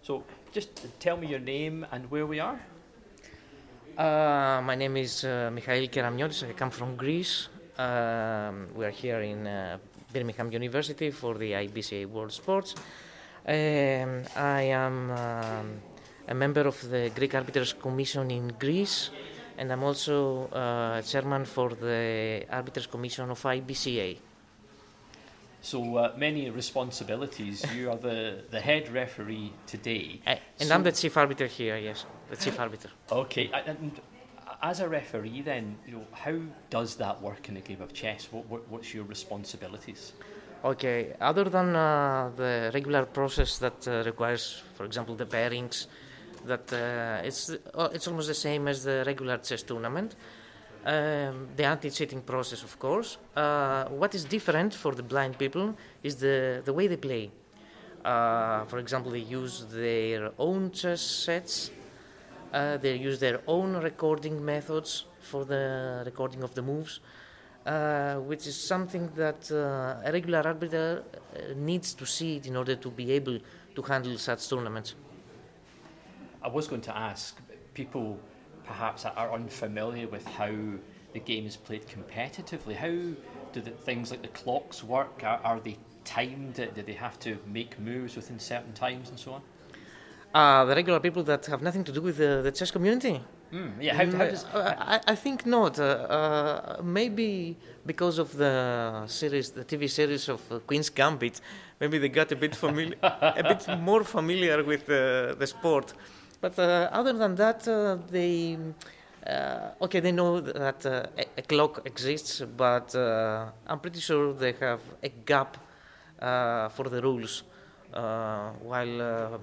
So just tell me your name and where we are. My name is Michael Keramniotis. I come from Greece. We are here in Birmingham University for the IBCA World Sports. I am a member of the Greek Arbiters Commission in Greece, and I'm also chairman for the Arbiters Commission of IBCA. So many responsibilities. You are the head referee today. And I'm the chief arbiter here, yes, the chief arbiter. Okay, and as a referee then, how does that work in a game of chess? What's your responsibilities? Okay, other than the regular process that requires, for example, the pairings, that it's almost the same as the regular chess tournament. The anti-cheating process, of course. What is different for the blind people is the way they play. For example, they use their own chess sets. They use their own recording methods for the recording of the moves, which is something that a regular arbiter needs to see it in order to be able to handle such tournaments. I was going to ask, people perhaps are unfamiliar with how the game is played competitively. How do things like the clocks work? Are they timed? Do they have to make moves within certain times and so on? The regular people that have nothing to do with the chess community? Yeah, how does... I think not. Maybe because of the series, the TV series of Queen's Gambit, maybe they got a bit a bit more familiar with the sport. But other than that, they know that a clock exists, but I'm pretty sure they have a gap for the rules while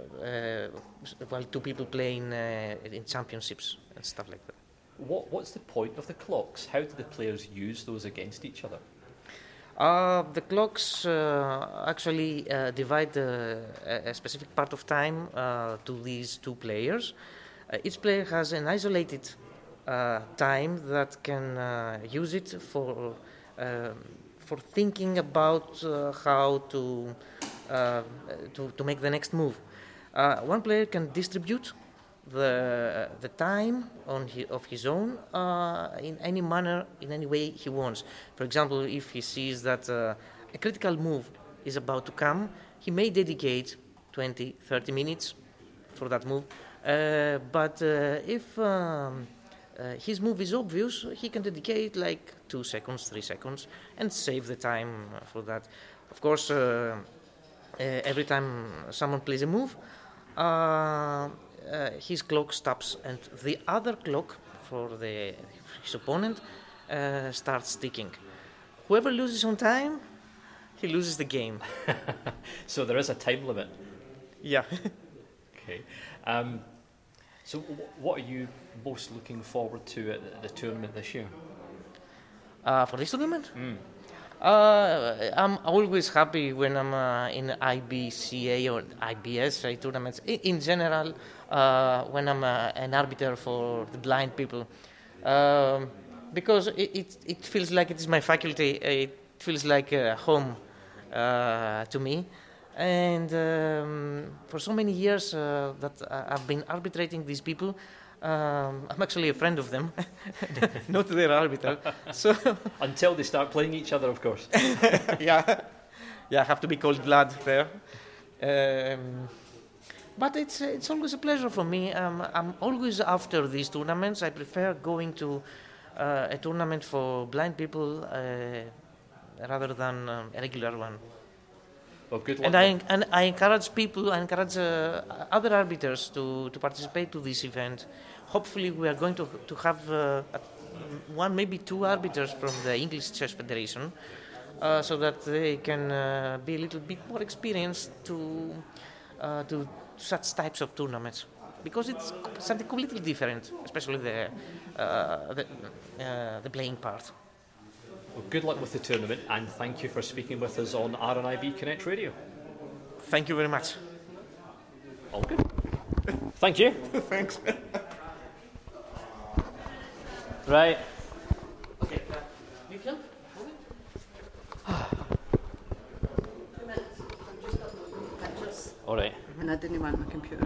two people play in championships and stuff like that. What's the point of the clocks? How do the players use those against each other? The clocks actually divide a specific part of time to these two players. Each player has an isolated time that can use it for thinking about how to make the next move. One player can distribute the time of his own in any manner, in any way he wants. For example, if he sees that a critical move is about to come, he may dedicate 20, 30 minutes for that move. But if his move is obvious, he can dedicate like 2 seconds, 3 seconds, and save the time for that. Of course, every time someone plays a move, his clock stops, and the other clock for his opponent starts ticking. Whoever loses on time, he loses the game. So there is a time limit. Yeah. Okay. So what are you most looking forward to at the tournament this year? For this tournament? I'm always happy when I'm in IBCA or IBS tournaments. In general, when I'm an arbiter for the blind people, because it feels like it is my faculty. It feels like home to me. And for so many years that I've been arbitrating these people, I'm actually a friend of them, not their arbiter. So until they start playing each other, of course. yeah, I have to be cold blood there. But it's always a pleasure for me. I'm always after these tournaments. I prefer going to a tournament for blind people rather than a regular one. Well, good luck. And I encourage people, other arbiters to participate to this event. Hopefully, we are going to have one, maybe two arbiters from the English Chess Federation, so that they can be a little bit more experienced to such types of tournaments, because it's something completely different, especially the playing part. Well, good luck with the tournament, and thank you for speaking with us on RNIB Connect Radio. Thank you very much. All good. Thank you. Thanks. Right. Okay. You can? All right. when I didn't want my computer